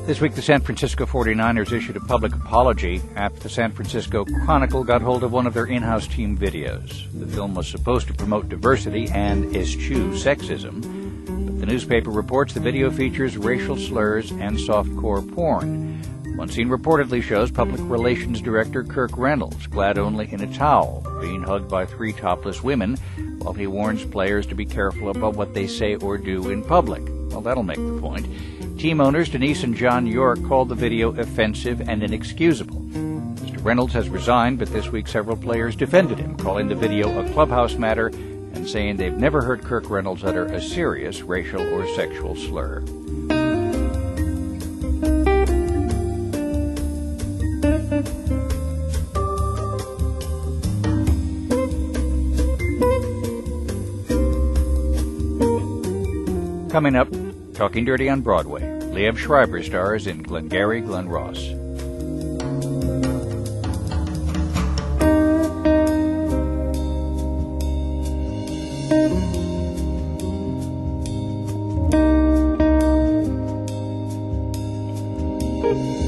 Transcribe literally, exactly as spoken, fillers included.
This week, the San Francisco forty-niners issued a public apology after the San Francisco Chronicle got hold of one of their in-house team videos. The film was supposed to promote diversity and eschew sexism, but the newspaper reports the video features racial slurs and softcore porn. One scene reportedly shows Public Relations Director Kirk Reynolds, clad only in a towel, being hugged by three topless women, while he warns players to be careful about what they say or do in public. Well, that'll make the point. Team owners Denise and John York called the video offensive and inexcusable. Mister Reynolds has resigned, but this week several players defended him, calling the video a clubhouse matter and saying they've never heard Kirk Reynolds utter a serious racial or sexual slur. Coming up, Talking Dirty on Broadway. Liev Schreiber stars in Glengarry Glen Ross. Thank you.